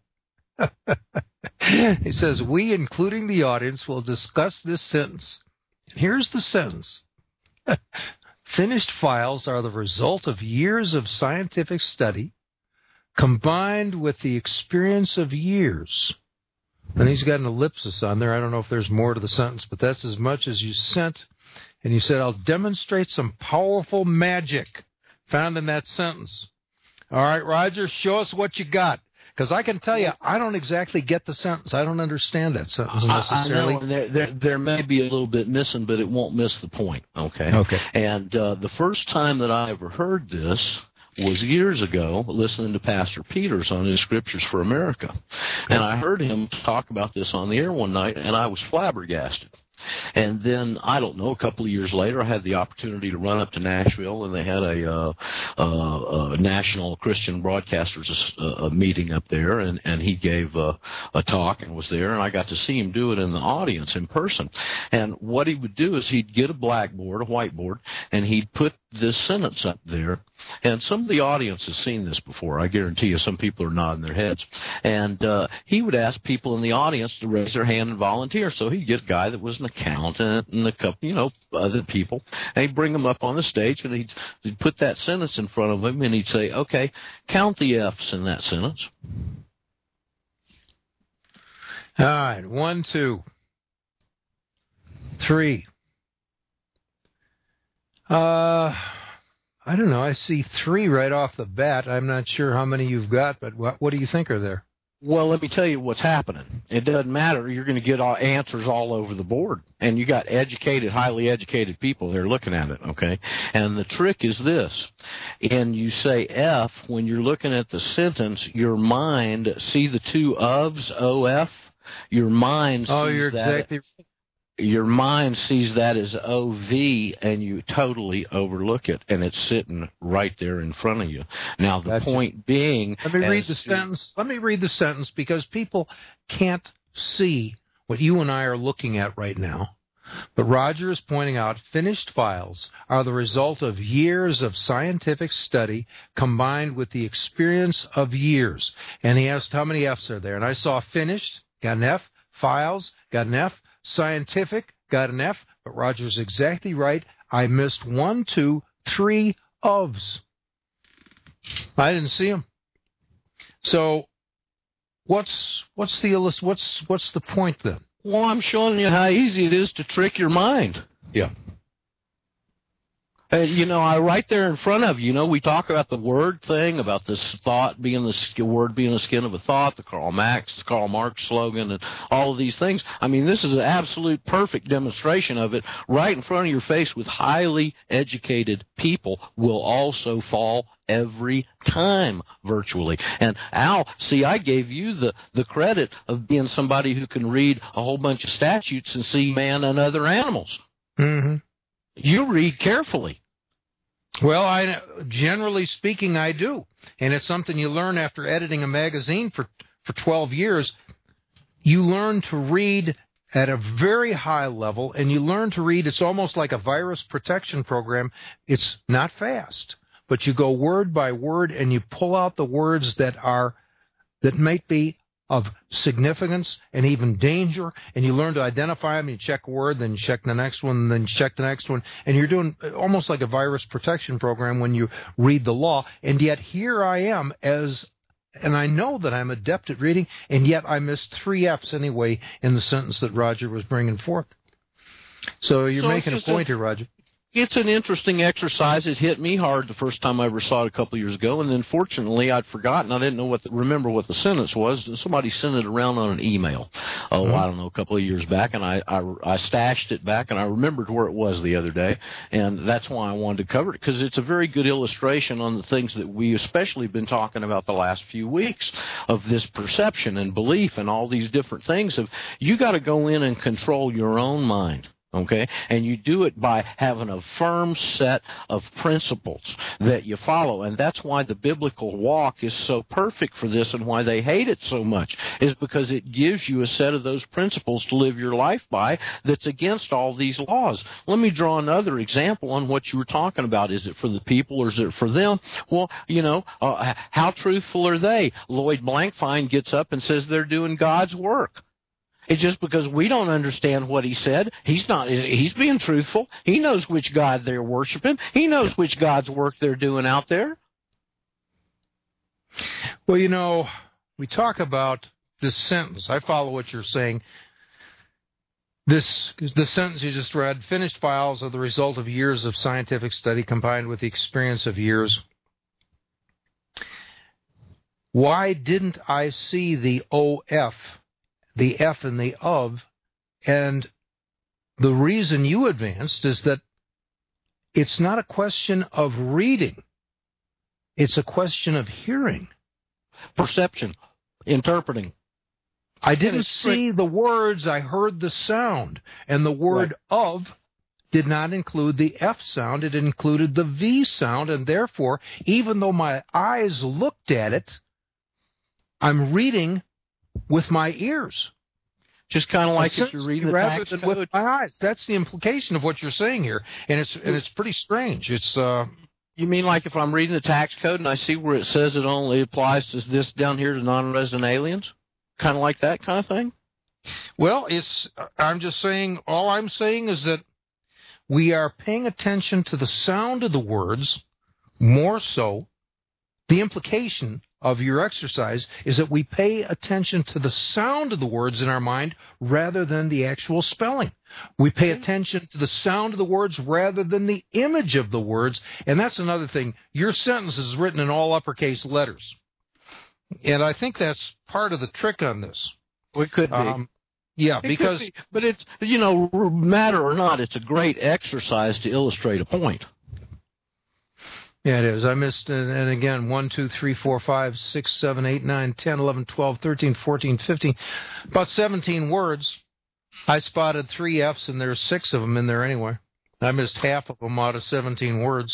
[SPEAKER 1] He says, we, including the audience, will discuss this sentence. Here's the sentence. Finished files are the result of years of scientific study combined with the experience of years. And he's got an ellipsis on there. I don't know if there's more to the sentence, but that's as much as you sent. And you said, I'll demonstrate some powerful magic found in that sentence. All right, Roger, show us what you got. Because I can tell you, I don't exactly get the sentence. I don't understand that sentence necessarily.
[SPEAKER 2] I know there may be a little bit missing, but it won't miss the point. Okay. And the first time that I ever heard this was years ago, listening to Pastor Peters on his Scriptures for America. And I heard him talk about this on the air one night, and I was flabbergasted. And then, I don't know, a couple of years later, I had the opportunity to run up to Nashville, and they had a national Christian broadcasters meeting up there, and he gave a talk and was there, and I got to see him do it in the audience in person. And what he would do is he'd get a blackboard, a whiteboard, and he'd put this sentence up there. And some of the audience has seen this before. I guarantee you some people are nodding their heads. And he would ask people in the audience to raise their hand and volunteer. So he'd get a guy that was an accountant and a couple, other people, and he'd bring them up on the stage, and he'd put that sentence in front of him, and he'd say, okay, count the F's in that sentence.
[SPEAKER 1] All right, 1, 2, 3. I don't know. I see 3 right off the bat. I'm not sure how many you've got, but what do you think are there?
[SPEAKER 2] Well, let me tell you what's happening. It doesn't matter. You're going to get answers all over the board, and you got educated, highly educated people there looking at it, okay? And the trick is this. And you say F, when you're looking at the sentence, your mind, see the 2 ofs, O-F? Your mind sees
[SPEAKER 1] exactly right.
[SPEAKER 2] Your mind sees that as OV, and you totally overlook it, and it's sitting right there in front of you. Now, the point being...
[SPEAKER 1] Let me read the sentence. Let me read the sentence, because people can't see what you and I are looking at right now. But Roger is pointing out finished files are the result of years of scientific study combined with the experience of years. And he asked how many F's are there. And I saw finished, got an F, files, got an F, scientific, got an F. But Roger's exactly right. I missed 1, 2, 3 ofs. I didn't see them. So what's the point then?
[SPEAKER 2] Well, I'm showing you how easy it is to trick your mind.
[SPEAKER 1] Yeah.
[SPEAKER 2] I right there in front of you, we talk about the word thing, about this thought being the word being the skin of a thought, the Karl Marx slogan, and all of these things. I mean, this is an absolute perfect demonstration of it right in front of your face with highly educated people will also fall every time virtually. And Al, see, I gave you the credit of being somebody who can read a whole bunch of statutes and see man and other animals.
[SPEAKER 1] Mm-hmm.
[SPEAKER 2] You read carefully.
[SPEAKER 1] Well, generally speaking, I do. And it's something you learn after editing a magazine for 12 years. You learn to read at a very high level, and you learn to read. It's almost like a virus protection program. It's not fast, but you go word by word, and you pull out the words that might be of significance and even danger, and you learn to identify them. You check a word, then you check the next one, then you check the next one, and you're doing almost like a virus protection program when you read the law. And yet here I am and I know that I'm adept at reading, and yet I missed 3 F's anyway in the sentence that Roger was bringing forth. So you're making a point here, Roger.
[SPEAKER 2] It's an interesting exercise. It hit me hard the first time I ever saw it a couple of years ago, and then fortunately I'd forgotten. I didn't remember what the sentence was. Somebody sent it around on an email. I don't know, a couple of years back, and I stashed it back, and I remembered where it was the other day, and that's why I wanted to cover it, because it's a very good illustration on the things that we especially been talking about the last few weeks of this perception and belief and all these different things. You got to go in and control your own mind. Okay, and you do it by having a firm set of principles that you follow, and that's why the biblical walk is so perfect for this, and why they hate it so much, is because it gives you a set of those principles to live your life by that's against all these laws. Let me draw another example on what you were talking about. Is it for the people or is it for them? Well, how truthful are they? Lloyd Blankfein gets up and says they're doing God's work. It's just because we don't understand what he said. He's being truthful. He knows which God they're worshiping. He knows which God's work they're doing out there.
[SPEAKER 1] Well, we talk about this sentence. I follow what you're saying. The sentence you just read, finished files are the result of years of scientific study combined with the experience of years. Why didn't I see the OF? The F and the of, and the reason you advanced is that it's not a question of reading. It's a question of hearing.
[SPEAKER 2] Perception, interpreting.
[SPEAKER 1] I didn't see the words, I heard the sound, and the word of did not include the F sound, it included the V sound, and therefore, even though my eyes looked at it, I'm reading with my ears.
[SPEAKER 2] Just kind of like if you're reading the tax code.
[SPEAKER 1] With my eyes. That's the implication of what you're saying here, and it's pretty strange. It's
[SPEAKER 2] you mean like if I'm reading the tax code and I see where it says it only applies to this down here to non-resident aliens, kind of like that kind of thing?
[SPEAKER 1] Well, I'm just saying. All I'm saying is that we are paying attention to the sound of the words more so. The implication of your exercise is that we pay attention to the sound of the words in our mind rather than the actual spelling. We pay attention to the sound of the words rather than the image of the words. And that's another thing. Your sentence is written in all uppercase letters. And I think that's part of the trick on this.
[SPEAKER 2] It could be.
[SPEAKER 1] Yeah, because...
[SPEAKER 2] But it's, matter or not, it's a great exercise to illustrate a point.
[SPEAKER 1] Yeah, it is. I missed, and again, 1, 2, 3, 4, 5, 6, 7, 8, 9, 10, 11, 12, 13, 14, 15, about 17 words. I spotted 3 F's, and there's 6 of them in there anyway. I missed half of them out of 17 words.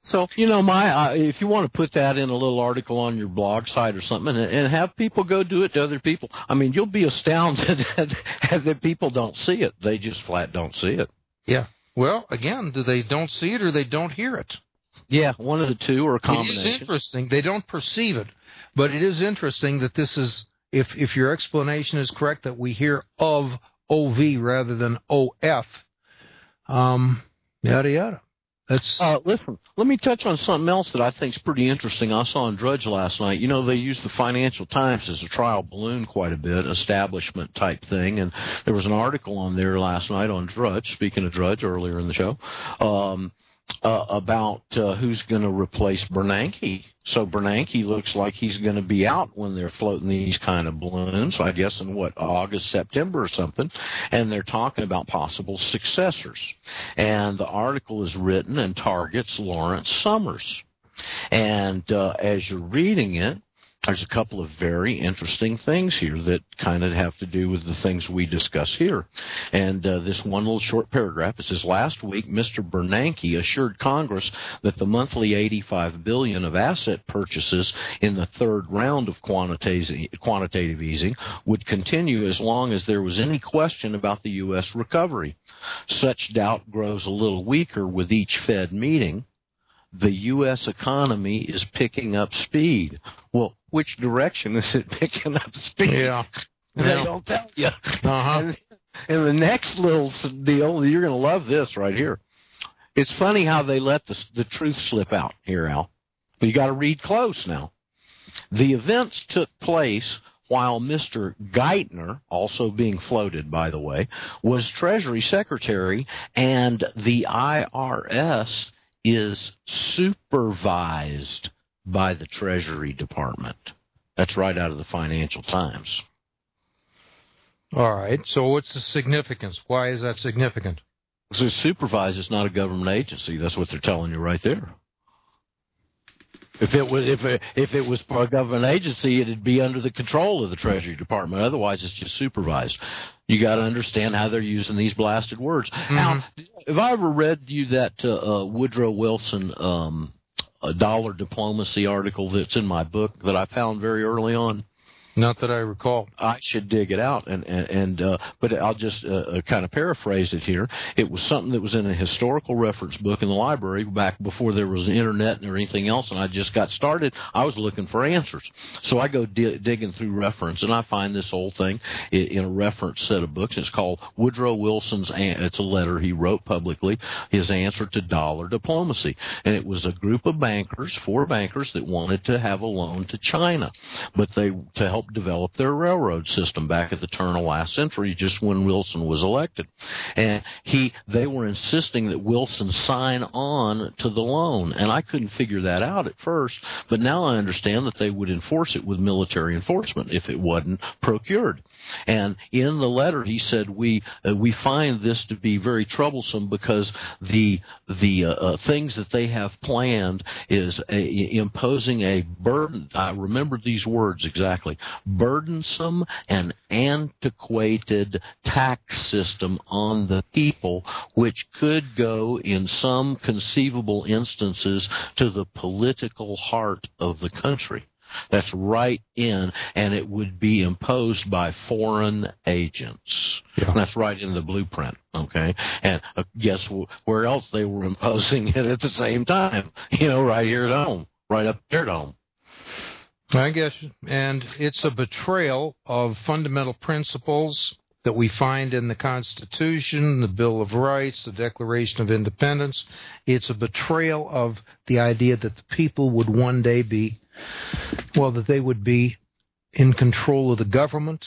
[SPEAKER 2] So, if you want to put that in a little article on your blog site or something and have people go do it to other people, I mean, you'll be astounded that people don't see it. They just flat don't see it.
[SPEAKER 1] Yeah. Well, again, they don't see it or they don't hear it.
[SPEAKER 2] Yeah, one of the two or a combination.
[SPEAKER 1] It is interesting. They don't perceive it, but it is interesting that this is, if your explanation is correct, that we hear of OV rather than OF. Yada, yada.
[SPEAKER 2] Listen, let me touch on something else that I think is pretty interesting. I saw on Drudge last night. They use the Financial Times as a trial balloon quite a bit, establishment type thing. And there was an article on there last night on Drudge, speaking of Drudge earlier in the show, about who's going to replace Bernanke. So Bernanke looks like he's going to be out when they're floating these kind of balloons, I guess in August, September or something, and they're talking about possible successors. And the article is written and targets Lawrence Summers. And as you're reading it, there's a couple of very interesting things here that kind of have to do with the things we discuss here. And this one little short paragraph, it says, last week, Mr. Bernanke assured Congress that the monthly $85 billion of asset purchases in the third round of quantitative easing would continue as long as there was any question about the U.S. recovery. Such doubt grows a little weaker with each Fed meeting. The U.S. economy is picking up speed. Well, which direction is it picking up speed?
[SPEAKER 1] Yeah.
[SPEAKER 2] They don't tell you.
[SPEAKER 1] Uh-huh.
[SPEAKER 2] And the next little deal, you're going to love this right here. It's funny how they let the truth slip out here, Al. You got to read close now. The events took place while Mr. Geithner, also being floated, by the way, was Treasury Secretary, and the IRS is supervised by the Treasury Department. That's right out of the Financial Times.
[SPEAKER 1] All right. So what's the significance? Why is that significant?
[SPEAKER 2] So supervised is not a government agency. That's what they're telling you right there. If it was a government agency, it'd be under the control of the Treasury Department. Otherwise, it's just supervised. You got to understand how they're using these blasted words. Mm-hmm. Now, have I ever read you that Woodrow Wilson dollar diplomacy article that's in my book that I found very early on?
[SPEAKER 1] Not that I recall.
[SPEAKER 2] I should dig it out, but I'll just kind of paraphrase it here. It was something that was in a historical reference book in the library back before there was the internet or anything else, and I just got started. I was looking for answers. So I go digging through reference, and I find this whole thing in a reference set of books. It's called Woodrow Wilson's, it's a letter he wrote publicly, his answer to dollar diplomacy. And it was a group of bankers, 4 bankers, that wanted to have a loan to China, but to help develop their railroad system back at the turn of last century, just when Wilson was elected. And they were insisting that Wilson sign on to the loan. And I couldn't figure that out at first, but now I understand that they would enforce it with military enforcement if it wasn't procured. And in the letter, he said, we find this to be very troublesome because the things that they have planned is imposing a burden. I remember these words exactly: burdensome and antiquated tax system on the people, which could go in some conceivable instances to the political heart of the country. That's right in, and it would be imposed by foreign agents. Yeah. That's right in the blueprint, okay? And guess where else they were imposing it at the same time? Right here at home, right up there at home.
[SPEAKER 1] I guess, and it's a betrayal of fundamental principles that we find in the Constitution, the Bill of Rights, the Declaration of Independence. It's a betrayal of the idea that the people would one day that they would be in control of the government.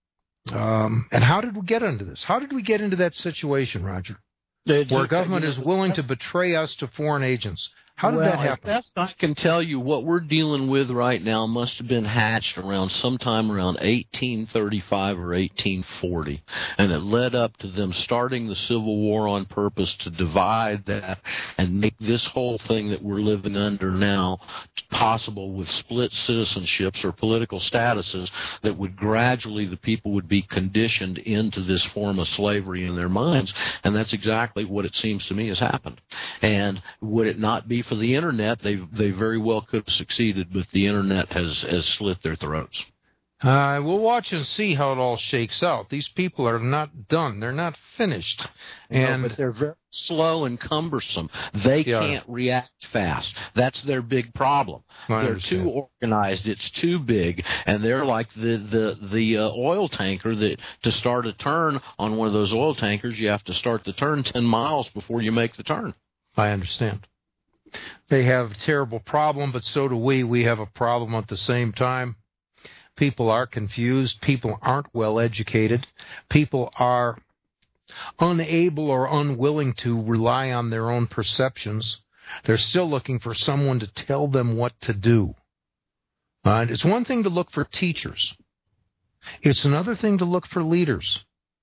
[SPEAKER 1] And how did we get into this? How did we get into that situation, Roger, where government is willing to betray us to foreign agents? How did that happen?
[SPEAKER 2] Best I can tell you, what we're dealing with right now must have been hatched sometime around 1835 or 1840, and it led up to them starting the Civil War on purpose to divide that and make this whole thing that we're living under now possible with split citizenships or political statuses that would gradually, the people would be conditioned into this form of slavery in their minds, and that's exactly what it seems to me has happened. And would it not be for the internet, they very well could have succeeded, but the internet has slit their throats.
[SPEAKER 1] We'll watch and see how it all shakes out. These people are not done. They're not finished.
[SPEAKER 2] But they're very slow and cumbersome. They can't react fast. That's their big problem. They're too organized. It's too big, and they're like the oil tanker that to start a turn on one of those oil tankers, you have to start the turn 10 miles before you make the turn.
[SPEAKER 1] I understand. They have a terrible problem, but so do we. We have a problem at the same time. People are confused. People aren't well educated. People are unable or unwilling to rely on their own perceptions. They're still looking for someone to tell them what to do. It's one thing to look for teachers. It's another thing to look for leaders.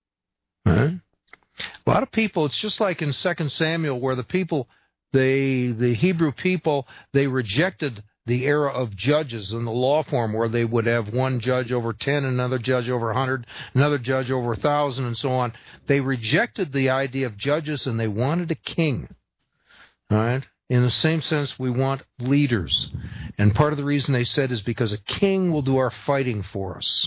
[SPEAKER 1] A lot of people, it's just like in 2 Samuel where the Hebrew people, they rejected the era of judges in the law form where they would have one judge over 10, another judge over 100, another judge over 1,000, and so on. They rejected the idea of judges, and they wanted a king. All right? In the same sense, we want leaders. And part of the reason they said is because a king will do our fighting for us.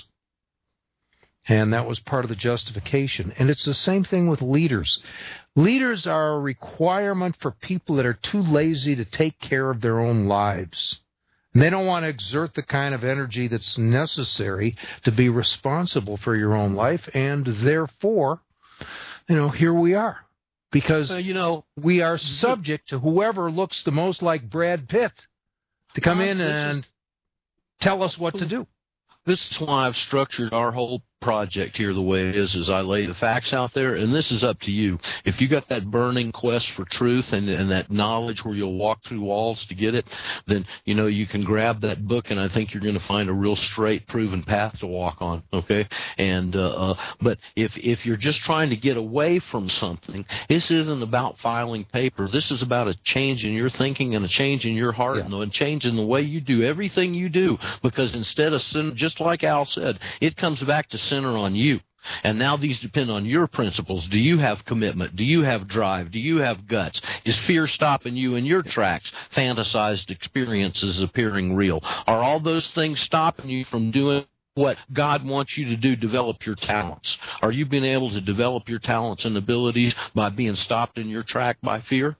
[SPEAKER 1] And that was part of the justification. And it's the same thing with leaders. Leaders are a requirement for people that are too lazy to take care of their own lives. And they don't want to exert the kind of energy that's necessary to be responsible for your own life. And therefore, here we are. Because, we are subject to whoever looks the most like Brad Pitt to come in and tell us what to do.
[SPEAKER 2] This is why I've structured our whole project here the way it is I lay the facts out there, and this is up to you. If you got that burning quest for truth and that knowledge where you'll walk through walls to get it, then, you can grab that book, and I think you're going to find a real straight, proven path to walk on, okay? And but if you're just trying to get away from something, this isn't about filing paper. This is about a change in your thinking and a change in your heart and a change in the way you do everything you do, because instead of sin, just like Al said, it comes back to center on you. And now these depend on your principles. Do you have commitment? Do you have drive? Do you have guts? Is fear stopping you in your tracks? Fantasized experiences appearing real? Are all those things stopping you from doing what God wants you to do, develop your talents? Are you being able to develop your talents and abilities by being stopped in your track by fear?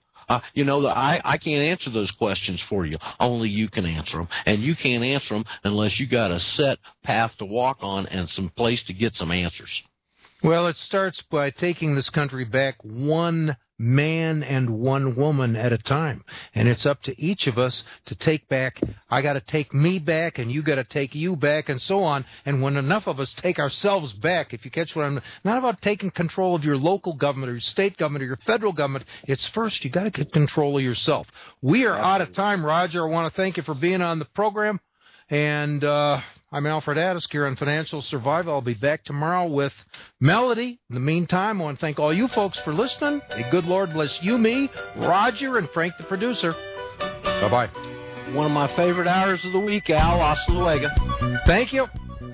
[SPEAKER 2] I can't answer those questions for you. Only you can answer them. And you can't answer them unless you got a set path to walk on and some place to get some answers.
[SPEAKER 1] Well, it starts by taking this country back one man and one woman at a time. And it's up to each of us to take back. I got to take me back, and you got to take you back, and so on. And when enough of us take ourselves back, if you catch what I'm... Not about taking control of your local government or your state government or your federal government. It's first you got to get control of yourself. We are out of time, Roger. I want to thank you for being on the program. And I'm Alfred Addis here on Financial Survival. I'll be back tomorrow with Melody. In the meantime, I want to thank all you folks for listening. May good Lord bless you, me, Roger, and Frank the producer. Bye-bye.
[SPEAKER 2] One of my favorite hours of the week, Al. Hasta luego.
[SPEAKER 1] Thank you.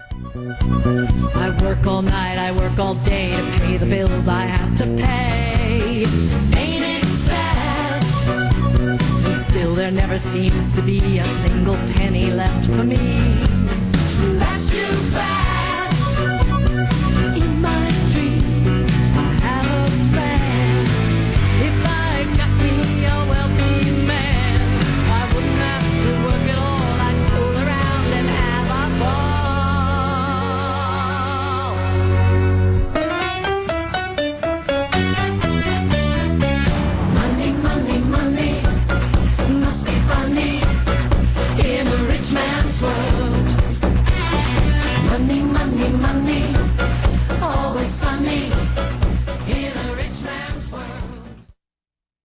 [SPEAKER 6] I work all night, I work all day to pay the bills I have to pay. Ain't it sad? And still there never seems to be a single penny left for me.